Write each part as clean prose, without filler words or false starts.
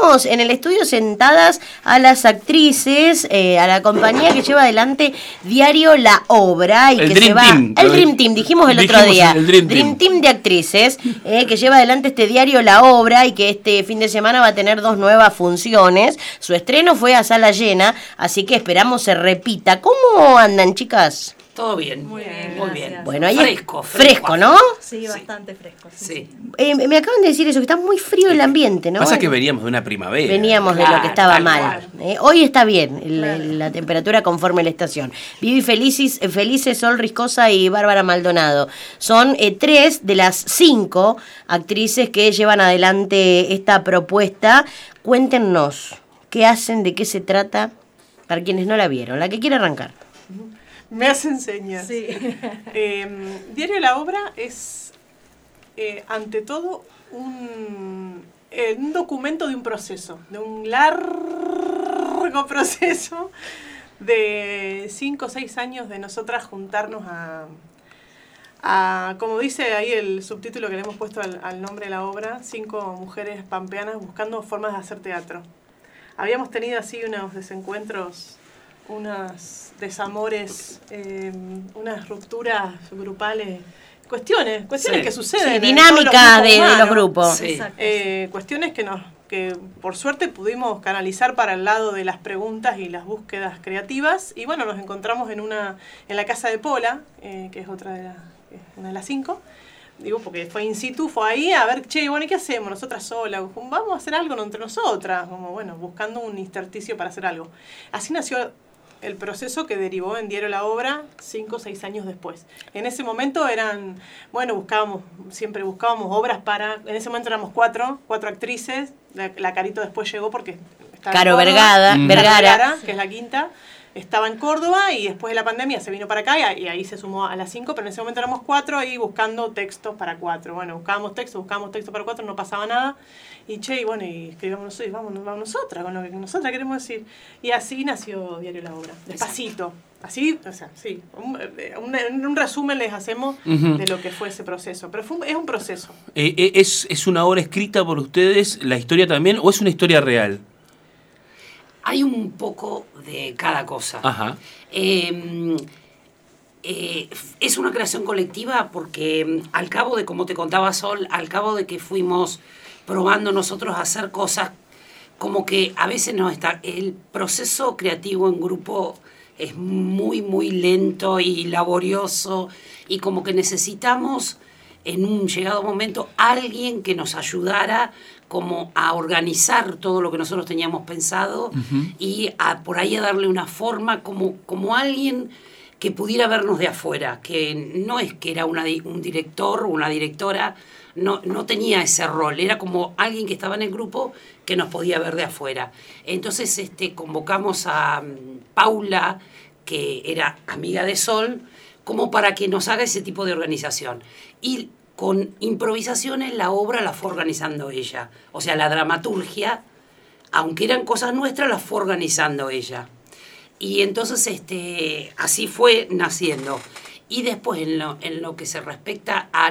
tenemos en el estudio sentadas a las actrices, a la compañía que lleva adelante Diario La Obra y el que Dream se va... Team. El Dream Team, dijimos el otro día. El Dream Team de actrices que lleva adelante este Diario La Obra y que este fin de semana va a tener 2 nuevas funciones. Su estreno fue a sala llena, así que esperamos se repita. ¿Cómo andan, chicas? Todo bien. Muy bien, Muy gracias. bien. Bueno, ahí Fresco, ¿no? Sí, bastante fresco. Sí. Me acaban de decir eso, que está muy frío el ambiente, ¿no? Pasa que veníamos de una primavera. Veníamos de lo que estaba mal. Claro. Hoy está bien la temperatura conforme la estación. Vivi Felices, Sol Riscosa y Bárbara Maldonado. Son 3 de las 5 actrices que llevan adelante esta propuesta. Cuéntenos, ¿qué hacen? ¿De qué se trata? Para quienes no la vieron. La que quiere arrancar. Me hacen señas. Sí. Diario La Obra es, ante todo, un documento de un proceso, de un largo proceso de 5 o 6 años de nosotras juntarnos a, como dice ahí el subtítulo que le hemos puesto al nombre de la obra, 5 mujeres pampeanas buscando formas de hacer teatro. Habíamos tenido así unos desencuentros, unos desamores, unas rupturas grupales, cuestiones Sí. que suceden. Sí, dinámicas de los grupos. Sí. Cuestiones que por suerte pudimos canalizar para el lado de las preguntas y las búsquedas creativas. Y bueno, nos encontramos en la casa de Pola, que es una de las 5. Digo, porque fue in situ, fue ahí a ver, che, bueno, ¿y qué hacemos nosotras solas? Vamos a hacer algo entre nosotras, como bueno, buscando un intersticio para hacer algo. Así nació el proceso que derivó en Diario La Obra 5 o 6 años después. En ese momento siempre buscábamos obras en ese momento éramos 4 actrices, la Carito después llegó porque estaba Caro en Córdoba, Vergara, que es la quinta. Estaba en Córdoba y después de la pandemia se vino para acá y ahí se sumó a las 5, pero en ese momento éramos 4 ahí buscando textos para 4. Bueno, buscábamos textos para 4, no pasaba nada. Y escribamos vamos nosotras con lo que nosotras queremos decir. Y así nació Diario La Obra, despacito. Así, o sea, sí. Un resumen les hacemos de lo que fue ese proceso. Pero es un proceso. ¿Es una obra escrita por ustedes, la historia también, o es una historia real? Hay un poco de cada cosa. Ajá. Es una creación colectiva porque al cabo de, como te contaba Sol, al cabo de que fuimos probando nosotros a hacer cosas, como que a veces el proceso creativo en grupo es muy, muy lento y laborioso y como que necesitamos en un llegado momento alguien que nos ayudara como a organizar todo lo que nosotros teníamos pensado y por ahí a darle una forma como alguien que pudiera vernos de afuera, que no es que era un director o una directora, no tenía ese rol, era como alguien que estaba en el grupo que nos podía ver de afuera. Entonces convocamos a Paula, que era amiga de Sol, como para que nos haga ese tipo de organización. Y con improvisaciones la obra la fue organizando ella. O sea, la dramaturgia, aunque eran cosas nuestras, la fue organizando ella. Y entonces así fue naciendo. Y después en lo que se respecta a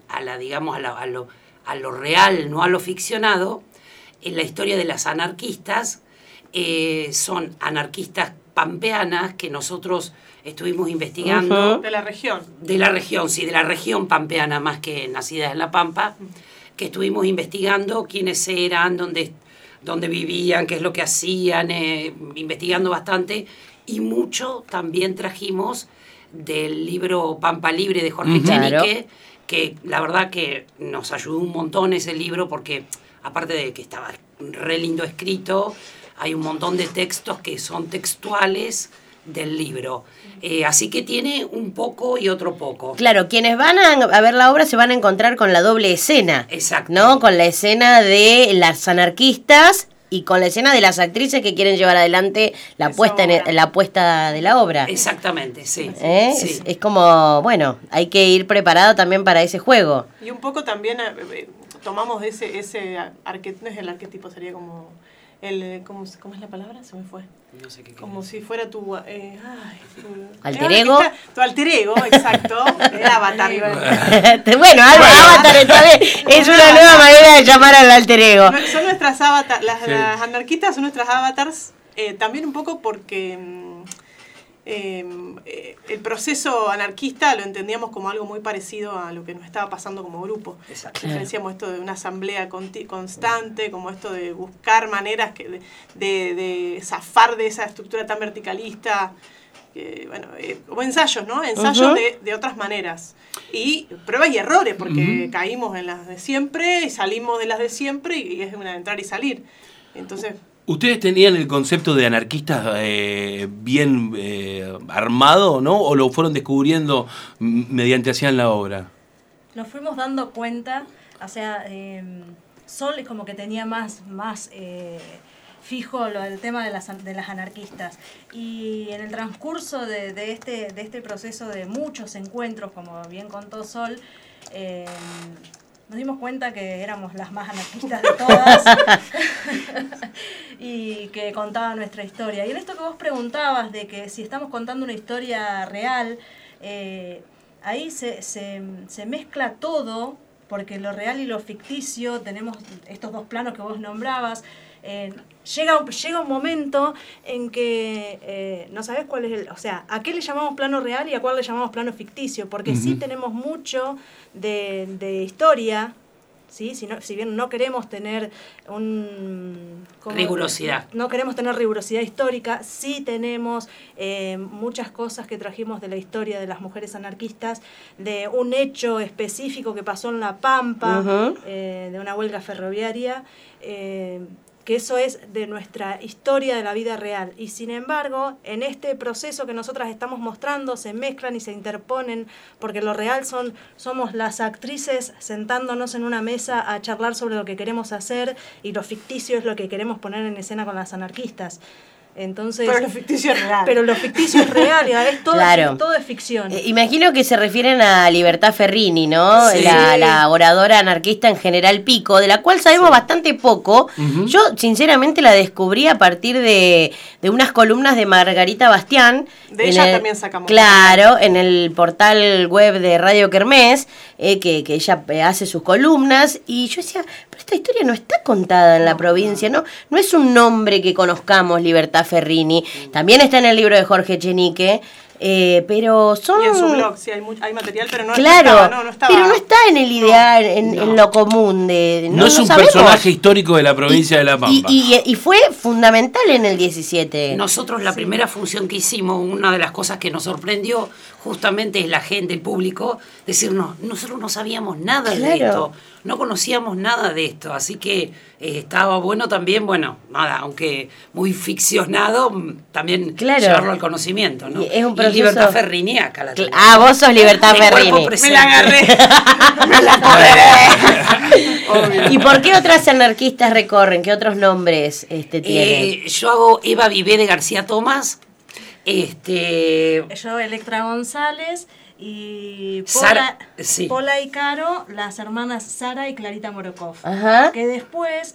lo real, no a lo ficcionado, en la historia de las anarquistas, son anarquistas pampeanas que nosotros estuvimos investigando. De la región. De la región pampeana, más que nacidas en La Pampa, que estuvimos investigando quiénes eran, dónde vivían, qué es lo que hacían, investigando bastante. Y mucho también trajimos del libro Pampa Libre de Jorge Chenique, que la verdad que nos ayudó un montón ese libro, porque aparte de que estaba re lindo escrito, hay un montón de textos que son textuales del libro. Así que tiene un poco y otro poco. Claro, quienes van a ver la obra se van a encontrar con la doble escena. Exacto. ¿No? Con la escena de las anarquistas y con la escena de las actrices que quieren llevar adelante la puesta de la obra. Exactamente, sí. Sí. Es como, bueno, hay que ir preparado también para ese juego. Y un poco también tomamos ese arquetipo, no es el arquetipo, sería como ¿cómo es la palabra? Se me fue. No sé qué. Como si fuera tu... ¿Alter ego? Tu alter ego, exacto. El avatar. Bueno, avatar esta vez es una nueva manera de llamar al alter ego. Son nuestras avatars, las anarquistas son nuestras avatars, también un poco porque el proceso anarquista lo entendíamos como algo muy parecido a lo que nos estaba pasando como grupo. Exacto. Diferenciamos esto de una asamblea constante, como esto de buscar maneras de zafar de esa estructura tan verticalista, como ensayos, ¿no? Ensayos de otras maneras. Y pruebas y errores, porque caímos en las de siempre y salimos de las de siempre y es una de entrar y salir. Entonces... ¿Ustedes tenían el concepto de anarquistas bien armado, ¿no? ¿O lo fueron descubriendo mediante hacían la obra? Nos fuimos dando cuenta, o sea, Sol es como que tenía más fijo el tema de las anarquistas. Y en el transcurso de este proceso de muchos encuentros, como bien contó Sol, nos dimos cuenta que éramos las más anarquistas de todas y que contaban nuestra historia. Y en esto que vos preguntabas de que si estamos contando una historia real, ahí se mezcla todo, porque lo real y lo ficticio, tenemos estos dos planos que vos nombrabas. Llega un momento en que no sabés cuál es o sea, a qué le llamamos plano real y a cuál le llamamos plano ficticio, porque sí tenemos mucho de historia, ¿sí? Si bien no queremos tener rigurosidad. No queremos tener rigurosidad histórica, sí tenemos muchas cosas que trajimos de la historia de las mujeres anarquistas, de un hecho específico que pasó en La Pampa, de una huelga ferroviaria, que eso es de nuestra historia de la vida real. Y sin embargo, en este proceso que nosotras estamos mostrando, se mezclan y se interponen, porque lo real somos las actrices sentándonos en una mesa a charlar sobre lo que queremos hacer, y lo ficticio es lo que queremos poner en escena con las anarquistas. Entonces, pero lo ficticio es real. Pero lo ficticio es real, es todo, claro. Todo es ficción. Imagino que se refieren a Libertad Ferrini, ¿no? Sí. La oradora anarquista en General Pico, de la cual sabemos bastante poco. Yo, sinceramente, la descubrí a partir de unas columnas de Margarita Bastián. De ella también sacamos. Claro, en el portal web de Radio Kermés, que ella hace sus columnas. Y yo decía, pero esta historia no está contada en la provincia, ¿no? No es un nombre que conozcamos, Libertad Ferrini. También está en el libro de Jorge Echenique, pero son... Y en su blog, sí, hay material, pero no claro, estaba. Pero no está en el ideal, en lo común. No es un sabemos. personaje histórico de la provincia de La Pampa. Y fue fundamental en el 17. Nosotros la primera función que hicimos, una de las cosas que nos sorprendió justamente es la gente, el público, decirnos, nosotros no sabíamos nada de esto, no conocíamos nada de esto, así que estaba bueno también, aunque muy ficcionado, también llevarlo al conocimiento, ¿no? Es un proceso... Y Libertad Ferrini acá la tenemos. Vos sos Libertad Ferrini. Me la agarré. Me la apoderé. ¿Y por qué otras anarquistas recorren? ¿Qué otros nombres tienen? Yo hago Eva Vivé de García Tomás. Yo, Electra González, y Pola y Caro, las hermanas Sara y Clarita Morokov. Ajá. Que después,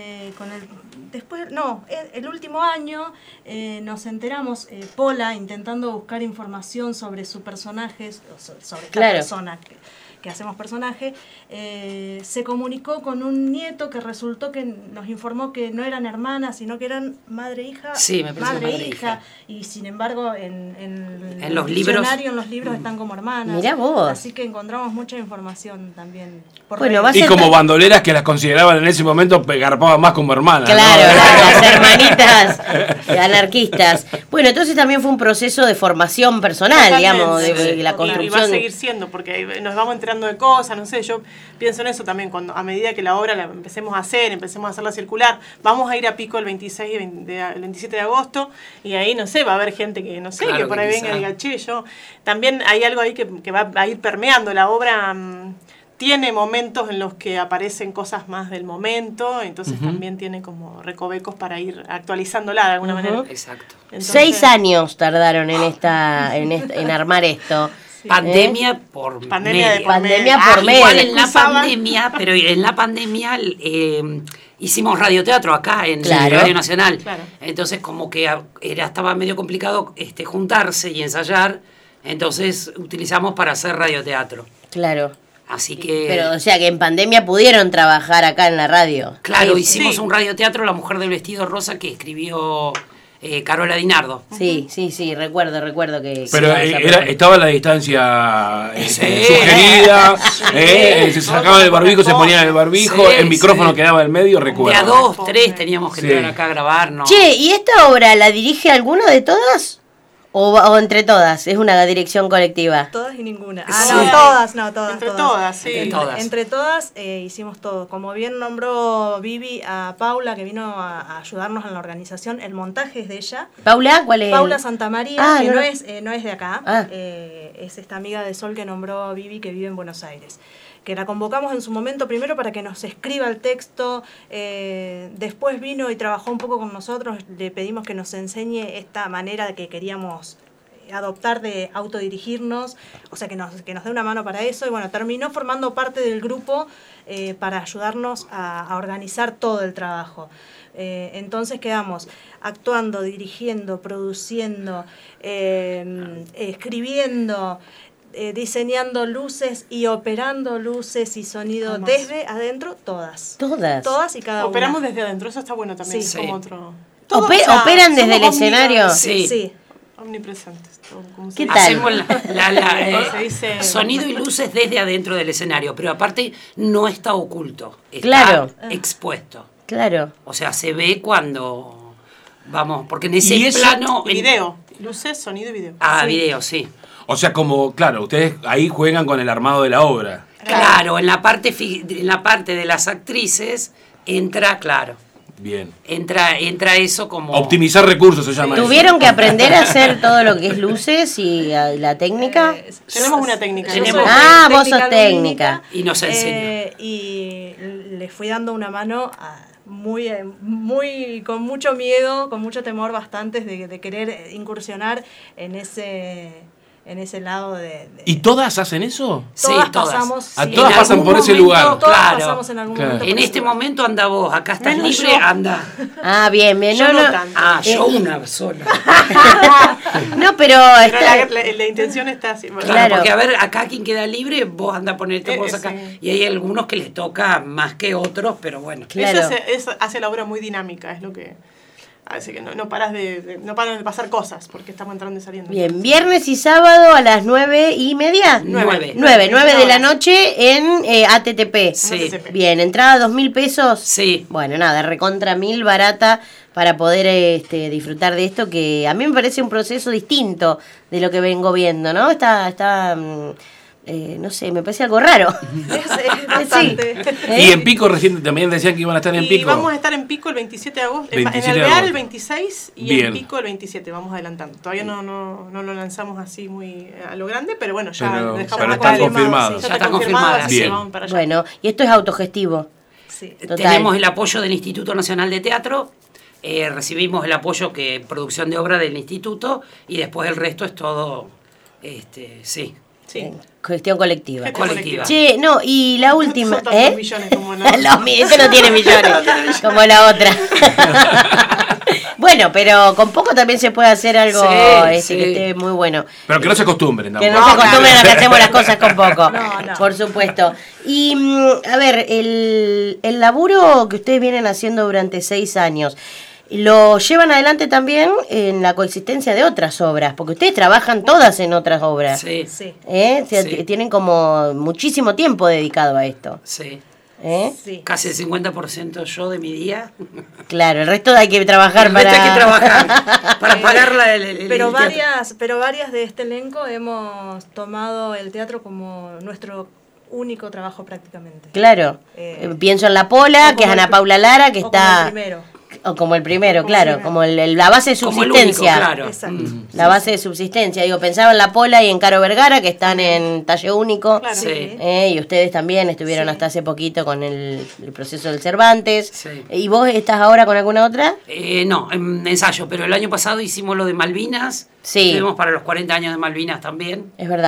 el último año nos enteramos, Pola, intentando buscar información sobre su personaje, sobre esta persona que hacemos personaje, se comunicó con un nieto que resultó que nos informó que no eran hermanas, sino que eran madre e hija. Sí, me parece madre e hija. Y sin embargo, en los libros están como hermanas. Mirá vos. Así que encontramos mucha información también. Y como bandoleras que las consideraban en ese momento, garpaban más como hermanas. Claro, ¿no? las hermanitas anarquistas. Bueno, entonces también fue un proceso de formación personal, digamos, de la construcción. Y va a seguir siendo, porque nos vamos enterando de cosas, no sé, yo pienso en eso también, cuando a medida que la obra la empecemos a hacerla circular, vamos a ir a Pico el 26 y el 27 de agosto, y ahí, no sé, va a haber gente que, no sé, claro, que por ahí venga y diga, che, yo... También hay algo ahí que va a ir permeando la obra. Tiene momentos en los que aparecen cosas más del momento, entonces también tiene como recovecos para ir actualizándola de alguna manera. Exacto. Entonces, 6 años tardaron en armar esto. Sí. Pandemia, por Pandemia de medio. por Pandemia medio. por medio. Igual en la Excusaban. pandemia, pero en la pandemia hicimos radioteatro acá en Claro. Radio Nacional. Claro. Entonces como que estaba medio complicado juntarse y ensayar, entonces utilizamos para hacer radioteatro. Claro. Así que... Pero, o sea, que en pandemia pudieron trabajar acá en la radio. Claro, Sí, hicimos sí. un radioteatro, La Mujer del Vestido Rosa, que escribió Carola Dinardo. Sí, recuerdo que... Pero sí, estaba la distancia Sí. sugerida, se sacaba el barbijo, se ponía el barbijo, Sí, el micrófono sí. quedaba en medio, De a recuerdo. 2, 3 teníamos que Sí. entrar acá a grabar, ¿no? Che, ¿y esta obra la dirige alguna de todas? ¿O entre todas? ¿Es una dirección colectiva? Todas y ninguna. Sí. No, todas. Entre todas, sí. Entre todas. Entre todas hicimos todo. Como bien nombró Vivi a Paula, que vino a ayudarnos en la organización, el montaje es de ella. ¿Paula? ¿Cuál es? Paula Santamaría, Ah, que no, no es de acá, Ah. es esta amiga de Sol que nombró Vivi, que vive en Buenos Aires. Que la convocamos en su momento primero para que nos escriba el texto, después vino y trabajó un poco con nosotros, le pedimos que nos enseñe esta manera que queríamos adoptar de autodirigirnos, o sea, que nos dé una mano para eso, y bueno, terminó formando parte del grupo para ayudarnos a organizar todo el trabajo. Entonces quedamos actuando, dirigiendo, produciendo, escribiendo, diseñando luces y operando luces y sonido Jamás. desde adentro, todas. Todas. Todas y cada Operamos una. desde adentro, eso está bueno también. Sí. Es como Sí. otro. ¿Operan desde el escenario? Sí. Sí. Omnipresentes. ¿Cómo se ¿Qué dice? tal? Hacemos Se dice- sonido y luces desde adentro del escenario, pero aparte no está oculto, está Claro. expuesto. Claro. O sea, se ve cuando vamos, porque en ese Y eso- plano... Y video. Luces, sonido y video. Ah, video, sí. O sea, como, claro, ustedes ahí juegan con el armado de la obra. Claro, en la parte de las actrices entra, claro, Bien. entra eso como... Optimizar recursos se llama eso. ¿Tuvieron que aprender a hacer todo lo que es luces y la técnica? Tenemos una técnica. Tenemos- Yo soy- Ah, vos sos técnica técnica. lumínica, Y nos enseñó. Y le fui dando una mano con mucho miedo, con mucho temor bastantes de querer incursionar en ese lado de ¿Y todas hacen eso? Sí, todas todas. pasamos A sí, todas en pasan algún por ese momento, lugar. todas Claro. pasamos en algún Claro. momento En por este ese lugar. momento anda vos, acá estás Menos libre, yo. anda. Ah, bien, bien. Yo No, no no. tanto. Ah, yo una sola. No, pero Pero está... la intención está así. Claro, Claro. porque a ver, acá quien queda libre, vos anda a ponerte vos acá. Sí. Y hay algunos que les toca más que otros, pero bueno. Claro. Eso hace la obra muy dinámica, es lo que hace que no paran de pasar cosas, porque estamos entrando y saliendo. Bien, viernes y sábado a las 9:30. 9. 9 de la noche en ATTP. Sí. Bien, entrada 2.000 pesos. Sí. Bueno, nada, recontra 1.000 barata para poder disfrutar de esto, que a mí me parece un proceso distinto de lo que vengo viendo, ¿no? Está no sé, me parece algo raro. Es bastante. Y en Pico recién también decían que iban a estar en Y Pico. vamos a estar en Pico el 27 de agosto, en 27 el de Real agosto. el 26 y Bien. en Pico el 27, vamos adelantando. Todavía no lo lanzamos así muy a lo grande, pero bueno, ya Pero- lo dejamos pero acá están confirmados. Sí, Ya está confirmado, así bien. que vamos para allá. Bueno, y esto es autogestivo. Sí. Total. Tenemos el apoyo del Instituto Nacional de Teatro, recibimos el apoyo que producción de obra del instituto y después el resto es todo, sí, Sí. Gestión colectiva. Gestión colectiva. Che, no, y la última, Son tantos millones como no. Este no tiene millones, como la otra. Bueno, pero con poco también se puede hacer algo Sí, sí. que esté muy bueno. Pero que no se acostumbren Que tampoco. no se acostumbren a que hacemos las cosas con poco. No. Por supuesto. Y, a ver, el laburo que ustedes vienen haciendo durante 6 años, ¿lo llevan adelante también en la coexistencia de otras obras? Porque ustedes trabajan todas en otras obras. sí, Sí. O sea, Sí. tienen como muchísimo tiempo dedicado a esto. sí. Sí. Casi el 50% yo de mi día. Claro, el resto hay que trabajar El resto para... hay que trabajar para pagar el Pero teatro. varias de este elenco hemos tomado el teatro como nuestro único trabajo prácticamente. Claro. Eh, Pienso en La Pola, o que es como el Ana pri- Paula Lara, que o como está... el primero. O como el primero, Como claro, el primero. como la base de Como el único, subsistencia. claro. Exacto. La base de subsistencia. Digo, pensaba en La Pola y en Caro Vergara, que están en Talle Único. Claro. Sí. Y ustedes también estuvieron Sí. hasta hace poquito con el proceso del Cervantes. Sí. ¿Y vos estás ahora con alguna otra? No, en ensayo, pero el año pasado hicimos lo de Malvinas. Sí. Estuvimos para los 40 años de Malvinas también. Es verdad.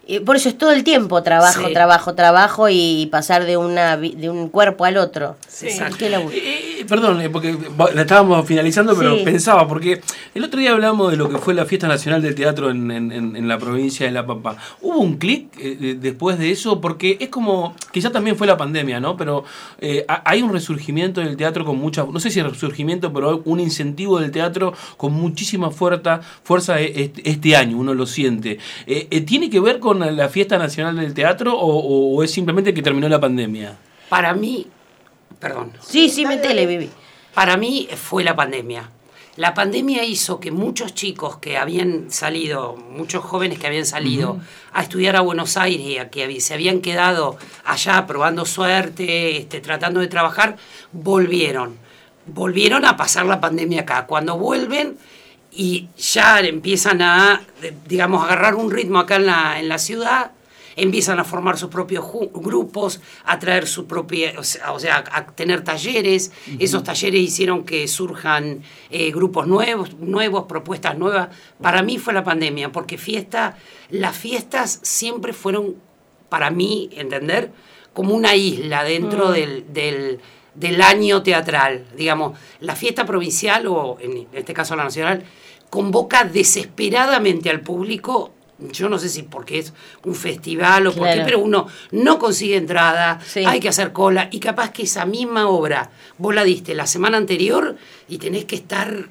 Por eso es todo el tiempo trabajo, Sí. trabajo y pasar de un cuerpo al otro. Sí. Exacto. Qué laburo. Perdón, porque la estábamos finalizando, pero Sí. pensaba, porque el otro día hablamos de lo que fue la Fiesta Nacional del Teatro en la provincia de La Pampa. ¿Hubo un clic después de eso? Porque es como, quizás también fue la pandemia, ¿no? Pero hay un resurgimiento del teatro con mucha, no sé si resurgimiento, pero un incentivo del teatro con muchísima fuerza este año, uno lo siente. ¿Tiene que ver con la Fiesta Nacional del Teatro o es simplemente que terminó la pandemia? Para mí, perdón, Sí, metele, Vivi. para mí fue la pandemia. La pandemia hizo que muchos chicos que habían salido, muchos jóvenes que habían salido a estudiar a Buenos Aires y a que se habían quedado allá probando suerte, tratando de trabajar, volvieron a pasar la pandemia acá. Cuando vuelven y ya empiezan a, digamos, agarrar un ritmo acá en la ciudad, empiezan a formar sus propios grupos, a traer su propia, o sea, a tener talleres. Esos talleres hicieron que surjan grupos nuevos, propuestas nuevas. Para mí fue la pandemia, porque las fiestas siempre fueron, para mí, entender, como una isla dentro del año teatral. Digamos, la fiesta provincial, o en este caso la nacional, convoca desesperadamente al público. Yo no sé si porque es un festival o por qué, pero uno no consigue entrada, hay que hacer cola, y capaz que esa misma obra vos la diste la semana anterior y tenés que estar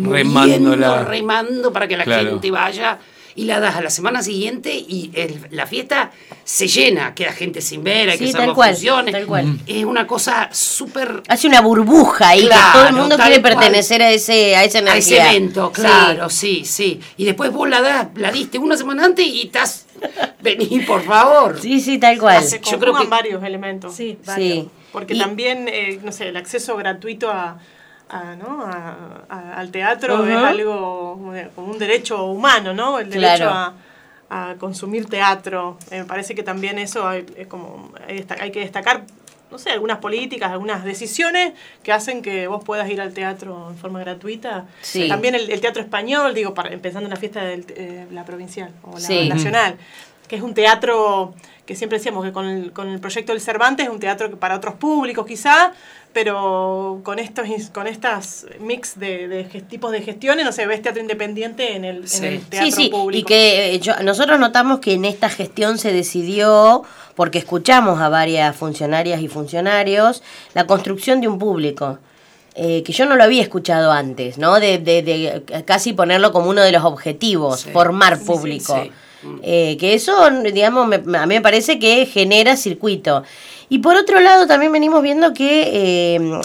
remando para que la gente vaya, y la das a la semana siguiente y la fiesta se llena, queda gente sin ver, hay que hacer las funciones. Tal cual. Es una cosa súper... Hace una burbuja ahí, Claro, que todo el mundo quiere cual. pertenecer a esa energía. A ese evento, claro, sí. Y después vos la diste una semana antes y vení, por favor. Sí, tal cual. Se Yo creo conjugan que varios elementos. Sí, varios. Sí. Porque también, no sé, el acceso gratuito al teatro es algo como un derecho humano, ¿no? El derecho a consumir teatro. Me parece que también eso hay que destacar, no sé, algunas políticas, algunas decisiones que hacen que vos puedas ir al teatro en forma gratuita. Sí. También el teatro español, empezando en la fiesta de la provincial o la nacional, que es un teatro que siempre decíamos que con el proyecto del Cervantes es un teatro que para otros públicos quizá, pero con estas mix de tipos de gestiones, no sé, ves teatro independiente en el teatro público. Y que nosotros notamos que en esta gestión se decidió, porque escuchamos a varias funcionarias y funcionarios, la construcción de un público. Que yo no lo había escuchado antes, ¿no? De casi ponerlo como uno de los objetivos, formar público. Sí. Que eso, digamos, a mí me parece que genera circuito. Y por otro lado también venimos viendo que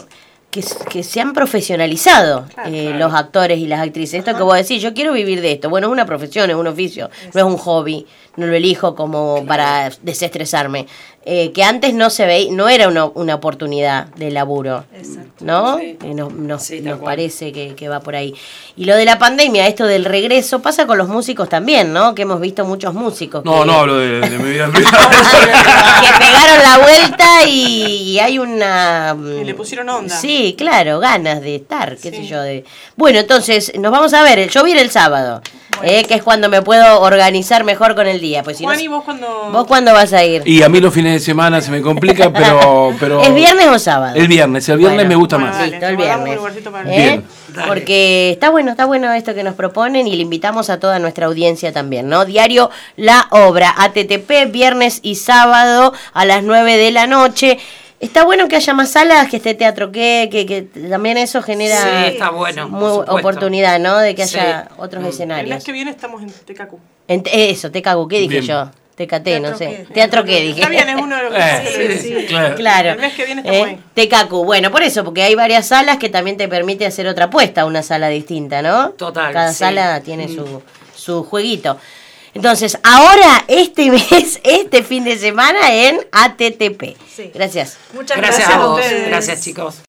se han profesionalizado los actores y las actrices. Esto que vos decís, yo quiero vivir de esto. Bueno, es una profesión, es un oficio, no es un hobby. No lo elijo como para desestresarme. Que antes no se veía, no era una oportunidad de laburo. Exacto. ¿No? Sí. Nos tal cual. parece que va por ahí. Y lo de la pandemia, esto del regreso, pasa con los músicos también, ¿no? Que hemos visto muchos músicos. No hablo de mi vida privada. que pegaron la vuelta y hay una... Y le pusieron onda. Sí, claro, ganas de estar, qué sé yo. Bueno, entonces, nos vamos a ver. Yo viene el sábado, que es cuando me puedo organizar mejor con el día. Pues si Juan, no, ¿y vos cuándo? ¿Vos cuándo vas a ir? Y a mí los fines de semana se me complica, pero ¿Es viernes o sábado? El viernes Bueno, me gusta bueno, más. dale, Listo, el te guardamos viernes. un lugarcito para Bien. Dale. Porque está bueno esto que nos proponen y le invitamos a toda nuestra audiencia también, ¿no? Diario La Obra, ATTP, viernes y sábado a las 9 de la noche. Está bueno que haya más salas, que esté teatro, que también eso genera Sí, está bueno, por supuesto. oportunidad, ¿no? De que Sí. haya otros El escenarios. mes que viene estamos en TKQ. Eso, TKQ, ¿qué dije Bien. yo? TKT, no Teatro sé. qué. ¿Teatro qué dije? Está bien, es uno de los sí. Claro. Claro. El mes que viene estamos ahí. TKQ, bueno, por eso, porque hay varias salas que también te permite hacer otra apuesta a una sala distinta, ¿no? Total, Cada sí. sala tiene su jueguito. Entonces, ahora, este mes, este fin de semana en ATTP. Sí. Gracias. Muchas Gracias gracias a vos. ustedes. Gracias, chicos.